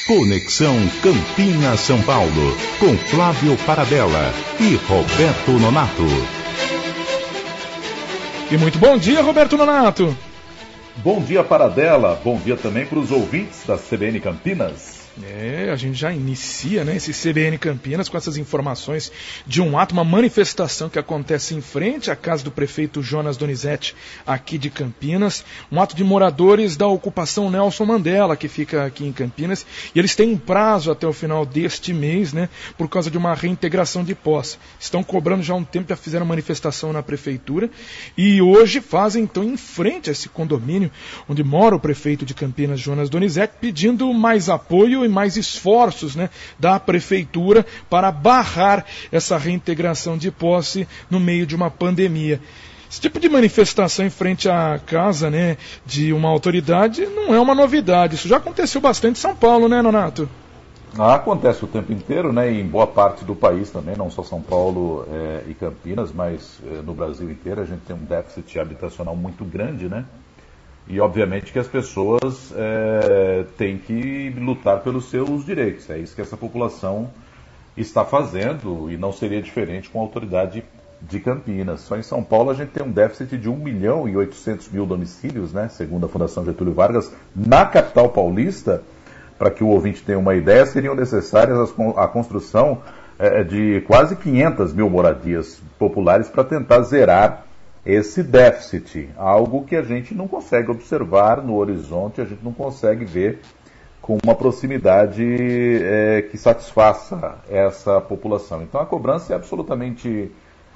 Conexão Campinas-São Paulo, com Flávio Paradella e Roberto Nonato. E muito bom dia, Roberto Nonato. Bom dia, Paradella. Bom dia também para os ouvintes da CBN Campinas. A gente já inicia, esse CBN Campinas com essas informações de um ato, uma manifestação que acontece em frente à casa do prefeito Jonas Donizete, aqui de Campinas. Um ato de moradores da ocupação Nelson Mandela, que fica aqui em Campinas. E eles têm um prazo até o final deste mês, por causa de uma reintegração de posse. Estão cobrando já há um tempo, já fizeram manifestação na prefeitura. E hoje fazem, então, em frente a esse condomínio onde mora o prefeito de Campinas, Jonas Donizete, pedindo mais apoio e mais esforços da prefeitura para barrar essa reintegração de posse no meio de uma pandemia. Esse tipo de manifestação em frente à casa de uma autoridade não é uma novidade. Isso já aconteceu bastante em São Paulo, Nonato? Acontece o tempo inteiro, e em boa parte do país também, não só São Paulo e Campinas, mas no Brasil inteiro a gente tem um déficit habitacional muito grande, E, obviamente, que as pessoas têm que lutar pelos seus direitos. É isso que essa população está fazendo e não seria diferente com a autoridade de Campinas. Só em São Paulo a gente tem um déficit de 1.800.000 domicílios, segundo a Fundação Getúlio Vargas. Na capital paulista, para que o ouvinte tenha uma ideia, seriam necessárias a construção de quase 500.000 moradias populares para tentar zerar esse déficit, algo que a gente não consegue observar no horizonte, a gente não consegue ver com uma proximidade que satisfaça essa população. Então a cobrança é absolutamente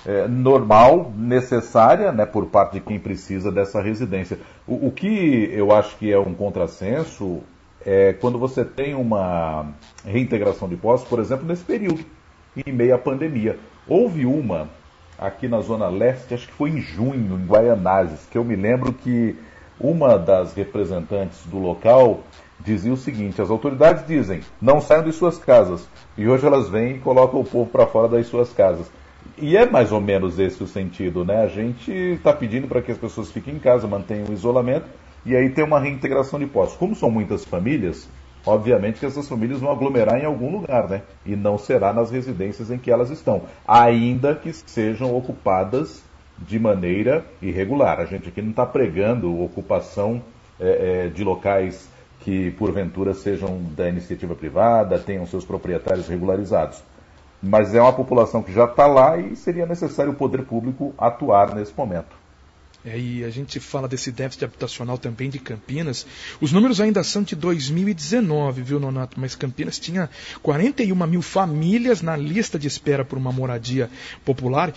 normal, necessária, por parte de quem precisa dessa residência. O que eu acho que é um contrassenso é quando você tem uma reintegração de posse, por exemplo, nesse período, em meio à pandemia. Houve uma aqui na Zona Leste, acho que foi em junho, em Guaianazes, que eu me lembro que uma das representantes do local dizia o seguinte: as autoridades dizem, não saiam de suas casas, e hoje elas vêm e colocam o povo para fora das suas casas. E é mais ou menos esse o sentido, A gente está pedindo para que as pessoas fiquem em casa, mantenham o isolamento, e aí tem uma reintegração de posse. Como são muitas famílias, obviamente que essas famílias vão aglomerar em algum lugar, E não será nas residências em que elas estão, ainda que sejam ocupadas de maneira irregular. A gente aqui não está pregando ocupação de locais que, porventura, sejam da iniciativa privada, tenham seus proprietários regularizados. Mas é uma população que já está lá e seria necessário o poder público atuar nesse momento. E a gente fala desse déficit habitacional também de Campinas. Os números ainda são de 2019, viu, Nonato? Mas Campinas tinha 41.000 famílias na lista de espera por uma moradia popular.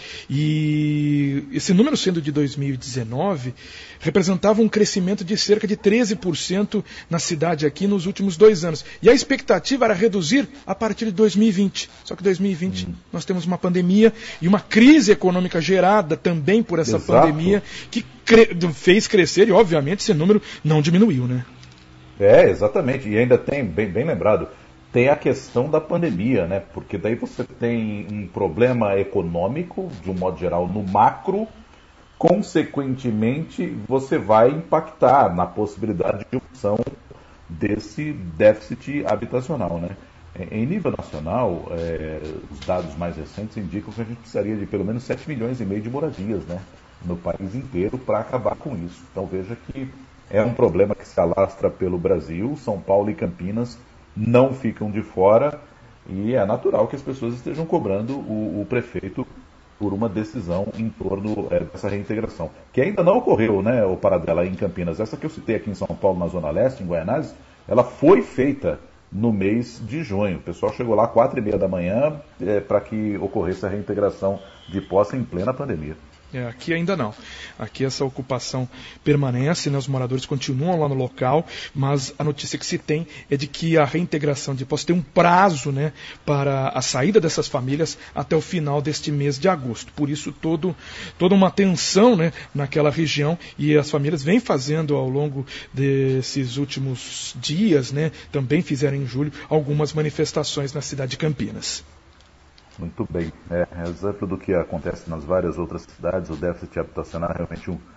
E esse número, sendo de 2019, representava um crescimento de cerca de 13% na cidade aqui nos últimos 2 anos. E a expectativa era reduzir a partir de 2020. Só que em 2020 nós temos uma pandemia e uma crise econômica gerada também por essa pandemia, que fez crescer e, obviamente, esse número não diminuiu, Exatamente. E ainda tem, bem lembrado, tem a questão da pandemia, Porque daí você tem um problema econômico, de um modo geral, no macro. Consequentemente, você vai impactar na possibilidade de opção desse déficit habitacional, Em nível nacional, os dados mais recentes indicam que a gente precisaria de pelo menos 7,5 milhões de moradias, no país inteiro para acabar com isso. Então veja que é um problema que se alastra pelo Brasil. São Paulo e Campinas não ficam de fora e é natural que as pessoas estejam cobrando o prefeito por uma decisão em torno dessa reintegração, que ainda não ocorreu, o Paradella, em Campinas. Essa que eu citei aqui em São Paulo, na Zona Leste, em Guaianazes, ela foi feita no mês de junho. O pessoal chegou lá 4h30 da manhã para que ocorresse a reintegração de posse em plena pandemia. Aqui ainda não. Aqui essa ocupação permanece, os moradores continuam lá no local, mas a notícia que se tem é de que a reintegração de posse tem um prazo, para a saída dessas famílias até o final deste mês de agosto. Por isso toda uma tensão, naquela região, e as famílias vêm fazendo ao longo desses últimos dias, também fizeram em julho algumas manifestações na cidade de Campinas. Muito bem. Exemplo do que acontece nas várias outras cidades, o déficit habitacional é realmente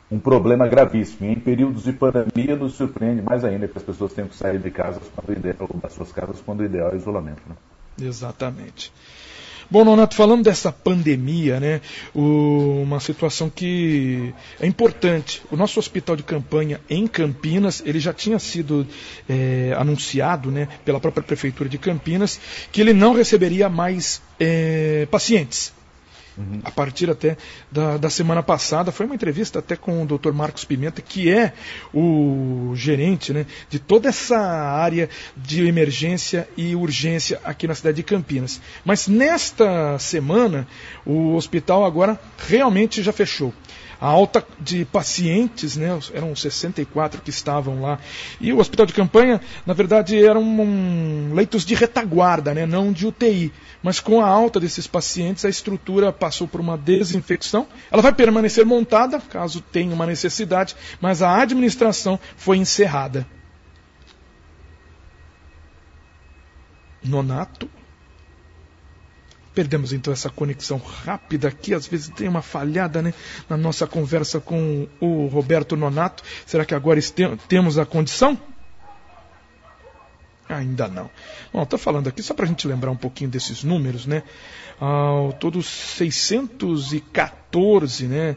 um problema gravíssimo. E em períodos de pandemia nos surpreende mais ainda que as pessoas tenham que sair de casa das suas casas quando o ideal é isolamento. Né? Exatamente. Bom, Nonato, falando dessa pandemia, né, uma situação que é importante. O nosso hospital de campanha em Campinas, ele já tinha sido anunciado, né, pela própria Prefeitura de Campinas, que ele não receberia mais pacientes. A partir até da semana passada, foi uma entrevista até com o Dr. Marcos Pimenta, que é o gerente, né, de toda essa área de emergência e urgência aqui na cidade de Campinas. Mas nesta semana, o hospital agora realmente já fechou. A alta de pacientes, né, eram 64 que estavam lá. E o hospital de campanha, na verdade, eram leitos de retaguarda, né, não de UTI. Mas com a alta desses pacientes, a estrutura passou por uma desinfecção. Ela vai permanecer montada, caso tenha uma necessidade, mas a administração foi encerrada. Nonato. Perdemos então essa conexão rápida aqui, às vezes tem uma falhada, né, na nossa conversa com o Roberto Nonato. Será que agora temos a condição? Ainda não. Bom, estou falando aqui só para a gente lembrar um pouquinho desses números, né? Ao todo 614, né?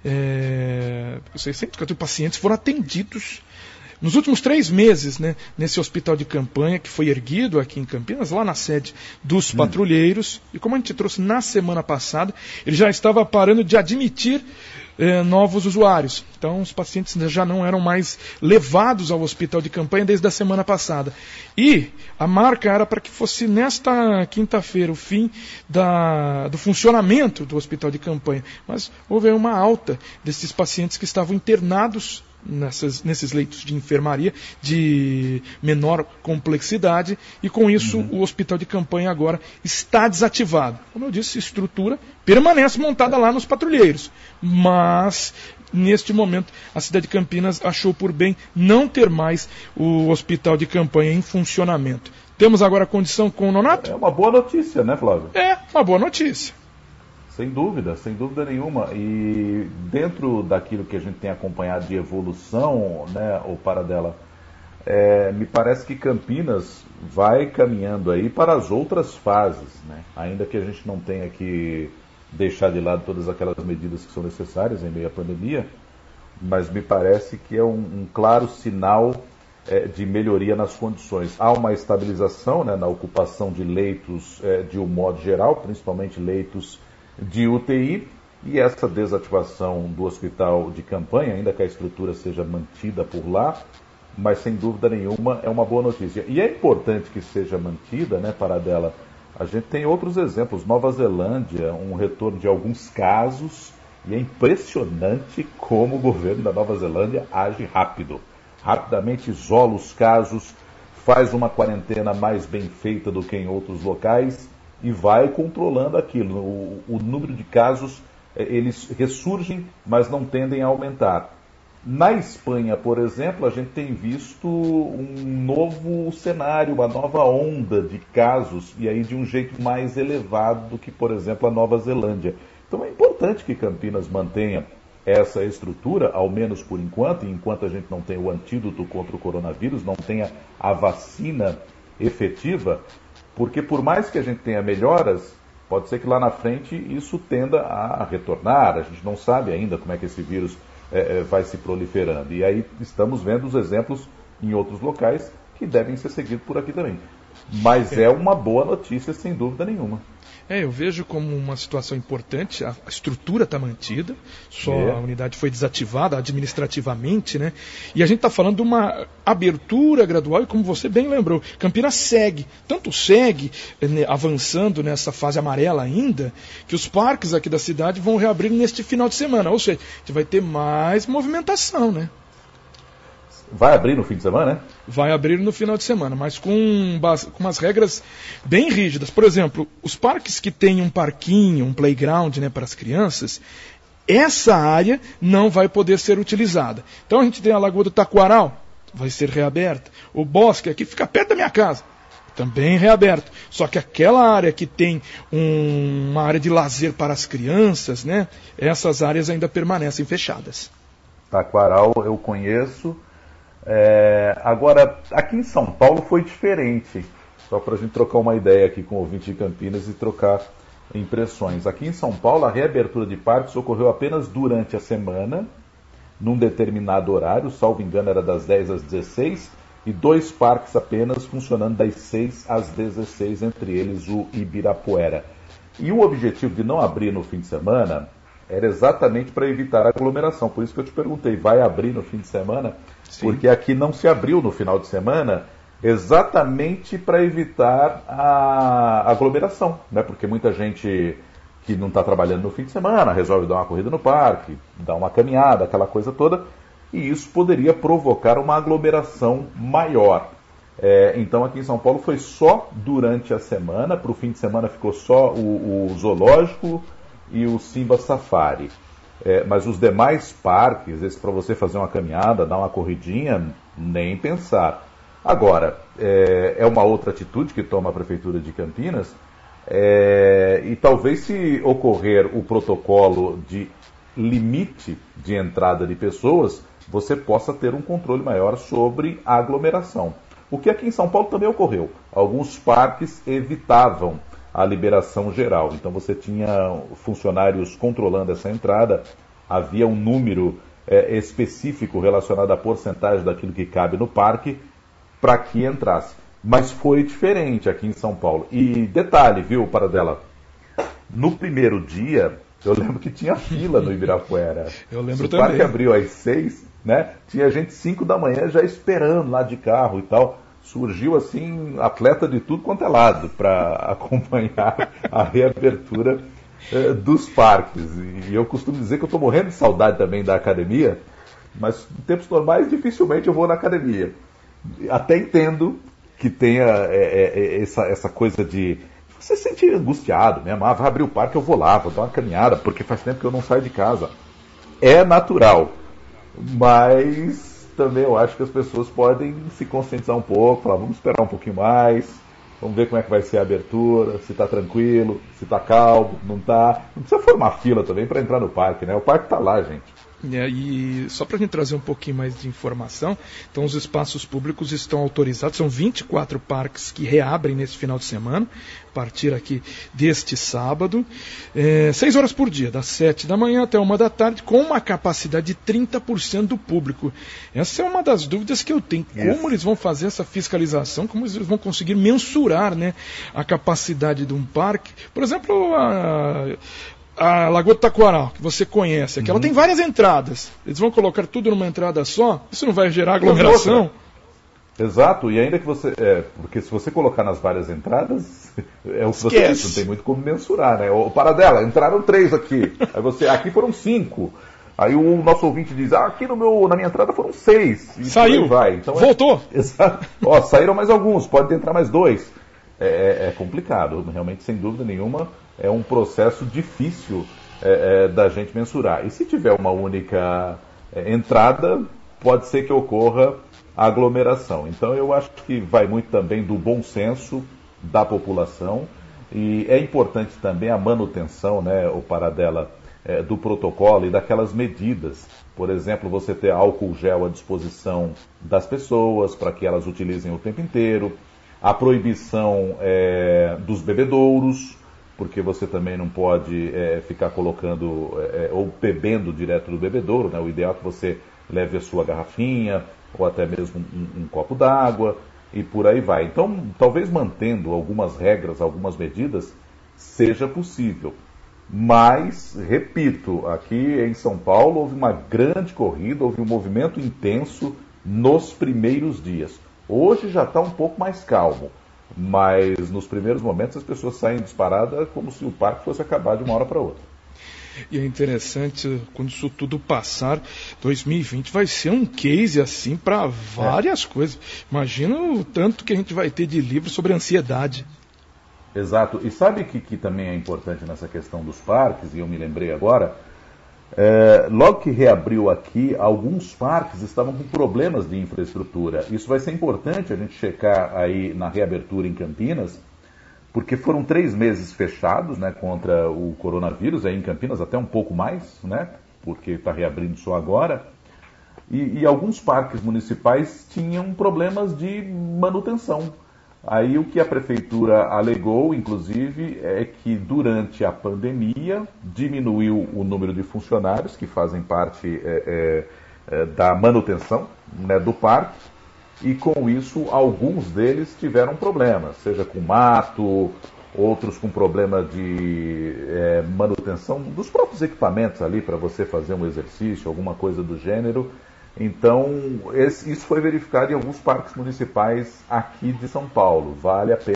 614 pacientes foram atendidos nos últimos 3 meses, né, nesse hospital de campanha que foi erguido aqui em Campinas, lá na sede dos patrulheiros. E como a gente trouxe na semana passada, ele já estava parando de admitir novos usuários. Então os pacientes já não eram mais levados ao hospital de campanha desde a semana passada. E a marca era para que fosse nesta quinta-feira o fim do funcionamento do hospital de campanha. Mas houve uma alta desses pacientes que estavam internados nesses leitos de enfermaria de menor complexidade, e com isso o hospital de campanha agora está desativado. Como eu disse, a estrutura permanece montada lá nos patrulheiros, mas neste momento a cidade de Campinas achou por bem não ter mais o hospital de campanha em funcionamento. Temos agora a condição com o Nonato? É uma boa notícia, né, Flávio? É, uma boa notícia. Sem dúvida nenhuma. E dentro daquilo que a gente tem acompanhado de evolução, né, ou Paradela, me parece que Campinas vai caminhando aí para as outras fases, né? Ainda que a gente não tenha que deixar de lado todas aquelas medidas que são necessárias em meio à pandemia, mas me parece que é um claro sinal de melhoria nas condições. Há uma estabilização, né, na ocupação de leitos de um modo geral, principalmente leitos de UTI, e essa desativação do hospital de campanha, ainda que a estrutura seja mantida por lá, mas sem dúvida nenhuma é uma boa notícia. E é importante que seja mantida, né, Paradela? A gente tem outros exemplos. Nova Zelândia, um retorno de alguns casos, e é impressionante como o governo da Nova Zelândia age rápido. Rapidamente isola os casos, faz uma quarentena mais bem feita do que em outros locais, e vai controlando aquilo. O número de casos, eles ressurgem, mas não tendem a aumentar. Na Espanha, por exemplo, a gente tem visto um novo cenário, uma nova onda de casos, e aí de um jeito mais elevado do que, por exemplo, a Nova Zelândia. Então é importante que Campinas mantenha essa estrutura, ao menos por enquanto, e enquanto a gente não tem o antídoto contra o coronavírus, não tenha a vacina efetiva, porque por mais que a gente tenha melhoras, pode ser que lá na frente isso tenda a retornar. A gente não sabe ainda como é que esse vírus vai se proliferando. E aí estamos vendo os exemplos em outros locais que devem ser seguidos por aqui também. Mas é uma boa notícia, sem dúvida nenhuma. Eu vejo como uma situação importante. A estrutura está mantida, só a unidade foi desativada administrativamente, né? E a gente está falando de uma abertura gradual, e como você bem lembrou, Campinas segue avançando nessa fase amarela ainda, que os parques aqui da cidade vão reabrir neste final de semana, ou seja, a gente vai ter mais movimentação, né? Vai abrir no fim de semana, né? Vai abrir no final de semana, mas com umas regras bem rígidas. Por exemplo, os parques que têm um parquinho, um playground, né, para as crianças, essa área não vai poder ser utilizada. Então a gente tem a Lagoa do Taquaral, vai ser reaberta. O bosque aqui fica perto da minha casa, também reaberto. Só que aquela área que tem uma área de lazer para as crianças, né, essas áreas ainda permanecem fechadas. Taquaral eu conheço. Agora, aqui em São Paulo foi diferente. Só para a gente trocar uma ideia aqui com o ouvinte de Campinas e trocar impressões. Aqui em São Paulo, a reabertura de parques ocorreu apenas durante a semana, num determinado horário, salvo engano era das 10 às 16, e 2 parques apenas funcionando das 6 às 16, entre eles o Ibirapuera. E o objetivo de não abrir no fim de semana era exatamente para evitar a aglomeração. Por isso que eu te perguntei, vai abrir no fim de semana? Sim. Porque aqui não se abriu no final de semana, exatamente para evitar a aglomeração, né? Porque muita gente que não está trabalhando no fim de semana resolve dar uma corrida no parque, dar uma caminhada, aquela coisa toda, e isso poderia provocar uma aglomeração maior. Então aqui em São Paulo foi só durante a semana, para o fim de semana ficou só o zoológico e o Simba Safari. Mas os demais parques, esse para você fazer uma caminhada, dar uma corridinha, nem pensar. Agora, é uma outra atitude que toma a Prefeitura de Campinas, e talvez se ocorrer o protocolo de limite de entrada de pessoas, você possa ter um controle maior sobre a aglomeração. O que aqui em São Paulo também ocorreu. Alguns parques evitavam a liberação geral. Então você tinha funcionários controlando essa entrada, havia um número específico relacionado à porcentagem daquilo que cabe no parque para que entrasse. Mas foi diferente aqui em São Paulo. E detalhe, viu, Paradela? No primeiro dia, eu lembro que tinha fila no Ibirapuera. Eu lembro também. O parque abriu às 6, né? Tinha gente 5 da manhã já esperando lá de carro e tal. Surgiu assim, atleta de tudo quanto é lado para acompanhar a reabertura dos parques. E eu costumo dizer que eu estou morrendo de saudade também da academia, mas em tempos normais dificilmente eu vou na academia. Até entendo que tenha essa coisa de você se sentir angustiado mesmo. Vai abrir o parque, eu vou lá, vou dar uma caminhada, porque faz tempo que eu não saio de casa. É natural, mas também eu acho que as pessoas podem se conscientizar um pouco, falar, vamos esperar um pouquinho mais, vamos ver como é que vai ser a abertura, se está tranquilo, se está calmo, não está. Não precisa formar fila também para entrar no parque, né? O parque está lá, gente. E só para a gente trazer um pouquinho mais de informação, então os espaços públicos estão autorizados, são 24 parques que reabrem nesse final de semana, a partir aqui deste sábado, 6 horas por dia, das 7 da manhã até 1 da tarde, com uma capacidade de 30% do público. Essa é uma das dúvidas que eu tenho, como eles vão fazer essa fiscalização, como eles vão conseguir mensurar, né, a capacidade de um parque. Por exemplo, a Lagoa do Taquaral, que você conhece, aqui ela tem várias entradas. Eles vão colocar tudo numa entrada só? Isso não vai gerar aglomeração? Exato, e ainda que você... porque se você colocar nas várias entradas, é o que você disse, não tem muito como mensurar, né? O Paradela, entraram 3 aqui, aí aqui foram 5. Aí o nosso ouvinte diz, aqui na minha entrada foram 6. E saiu, vai. Então, voltou. Exato. Saíram mais alguns, pode entrar mais 2. É complicado, realmente, sem dúvida nenhuma. É um processo difícil da gente mensurar. E se tiver uma única entrada, pode ser que ocorra aglomeração. Então eu acho que vai muito também do bom senso da população e é importante também a manutenção, né, o Paradela, do protocolo e daquelas medidas. Por exemplo, você ter álcool gel à disposição das pessoas para que elas utilizem o tempo inteiro, a proibição dos bebedouros, porque você também não pode ficar colocando ou bebendo direto do bebedouro, né? O ideal é que você leve a sua garrafinha ou até mesmo um copo d'água e por aí vai. Então, talvez mantendo algumas regras, algumas medidas, seja possível. Mas, repito, aqui em São Paulo houve uma grande corrida, houve um movimento intenso nos primeiros dias. Hoje já está um pouco mais calmo. Mas nos primeiros momentos as pessoas saem disparadas como se o parque fosse acabar de uma hora para outra. E é interessante, quando isso tudo passar, 2020 vai ser um case assim para várias coisas. Imagina o tanto que a gente vai ter de livro sobre ansiedade. Exato. E sabe que também é importante nessa questão dos parques, e eu me lembrei agora, logo que reabriu aqui, alguns parques estavam com problemas de infraestrutura. Isso vai ser importante a gente checar aí na reabertura em Campinas, porque foram 3 meses fechados, né, contra o coronavírus, aí em Campinas até um pouco mais, né, porque está reabrindo só agora. E alguns parques municipais tinham problemas de manutenção. Aí o que a prefeitura alegou, inclusive, é que durante a pandemia diminuiu o número de funcionários que fazem parte da manutenção, né, do parque, e com isso alguns deles tiveram problemas, seja com mato, outros com problema de manutenção dos próprios equipamentos ali para você fazer um exercício, alguma coisa do gênero. Então, isso foi verificado em alguns parques municipais aqui de São Paulo. Vale a pena.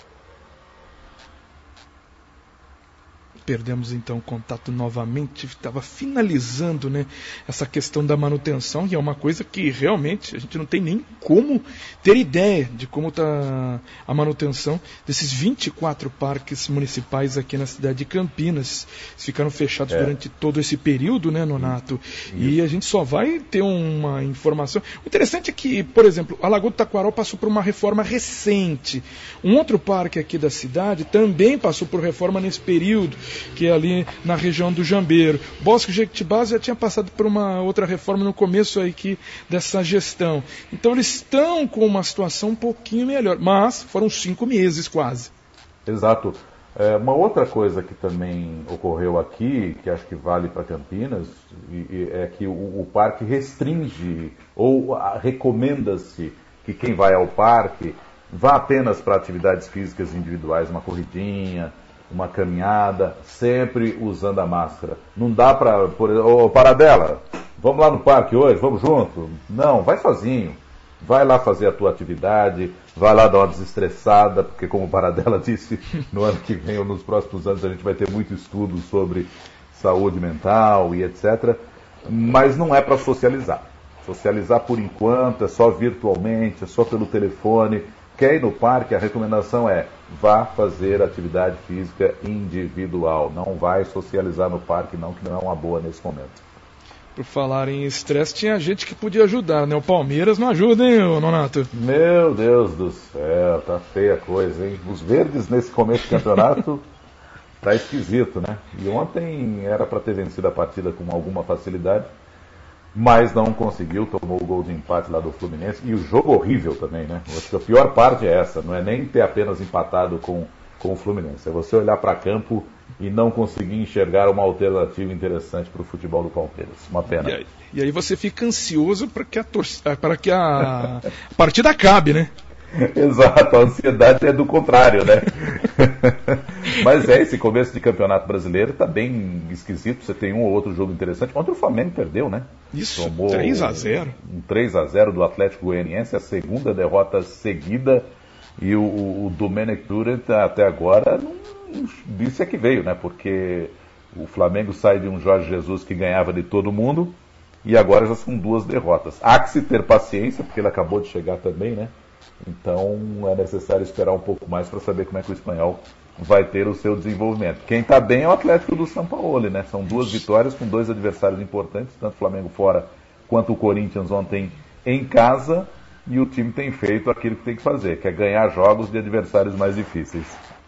Perdemos então o contato novamente, estava finalizando, né, essa questão da manutenção, e é uma coisa que realmente a gente não tem nem como ter ideia de como está a manutenção desses 24 parques municipais aqui na cidade de Campinas. Eles ficaram fechados durante todo esse período, né, Nonato? E a gente só vai ter uma informação. O interessante é que, por exemplo, a Lagoa do Taquaral passou por uma reforma recente. Um outro parque aqui da cidade também passou por reforma nesse período, que é ali na região do Jambeiro. Bosque Jequitibás já tinha passado por uma outra reforma no começo aqui dessa gestão. Então eles estão com uma situação um pouquinho melhor, mas foram 5 meses quase. Exato. Uma outra coisa que também ocorreu aqui, que acho que vale para Campinas, é que o parque restringe ou recomenda-se que quem vai ao parque vá apenas para atividades físicas individuais, uma corridinha, uma caminhada, sempre usando a máscara. Não dá para... Ô, Paradela, vamos lá no parque hoje, vamos junto? Não, vai sozinho. Vai lá fazer a tua atividade, vai lá dar uma desestressada, porque como o Paradela disse, no ano que vem ou nos próximos anos a gente vai ter muito estudo sobre saúde mental e etc. Mas não é para socializar. Socializar por enquanto é só virtualmente, é só pelo telefone. Quer ir no parque, a recomendação é vá fazer atividade física individual. Não vai socializar no parque, não, que não é uma boa nesse momento. Por falar em estresse, tinha gente que podia ajudar, né? O Palmeiras não ajuda, hein, Nonato? Meu Deus do céu, tá feia a coisa, hein? Os verdes nesse começo do campeonato tá esquisito, né? E ontem era para ter vencido a partida com alguma facilidade, mas não conseguiu, tomou o gol de empate lá do Fluminense. E o jogo horrível também, né? Acho que a pior parte é essa, não é nem ter apenas empatado com o Fluminense, é você olhar para campo e não conseguir enxergar uma alternativa interessante para o futebol do Palmeiras. Uma pena. E aí você fica ansioso para que a partida acabe, né? Exato, a ansiedade é do contrário, né? Mas esse começo de campeonato brasileiro está bem esquisito. Você tem um ou outro jogo interessante. Ontem o Flamengo perdeu, né? Isso, tomou 3-0. Um 3-0 do Atlético Goianiense, a segunda derrota seguida. E o Domenech Durant até agora não disse que veio, né? Porque o Flamengo sai de um Jorge Jesus que ganhava de todo mundo e agora já são 2 derrotas. Há que se ter paciência, porque ele acabou de chegar também, né? Então é necessário esperar um pouco mais para saber como é que o espanhol vai ter o seu desenvolvimento. Quem está bem é o Atlético do Sampaoli, né? São 2 vitórias com 2 adversários importantes, tanto o Flamengo fora quanto o Corinthians ontem em casa, e o time tem feito aquilo que tem que fazer, que é ganhar jogos de adversários mais difíceis.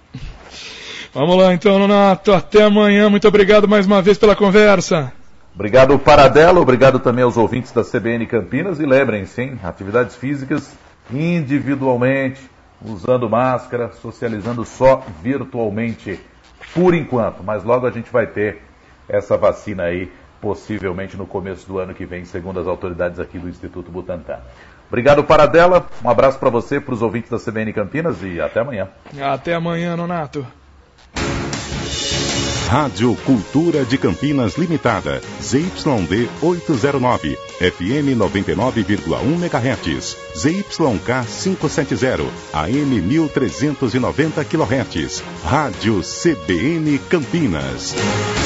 Vamos lá então, Nonato, até amanhã, muito obrigado mais uma vez pela conversa. Obrigado, Paradela, obrigado também aos ouvintes da CBN Campinas, e lembrem-se, hein, atividades físicas individualmente, usando máscara, socializando só virtualmente, por enquanto, mas logo a gente vai ter essa vacina aí, possivelmente no começo do ano que vem, segundo as autoridades aqui do Instituto Butantan. Obrigado, Paradela, um abraço para você, para os ouvintes da CBN Campinas, e até amanhã. Até amanhã, Nonato. Rádio Cultura de Campinas Limitada, ZYD 809, FM 99,1 MHz, ZYK 570, AM 1390 kHz, Rádio CBN Campinas.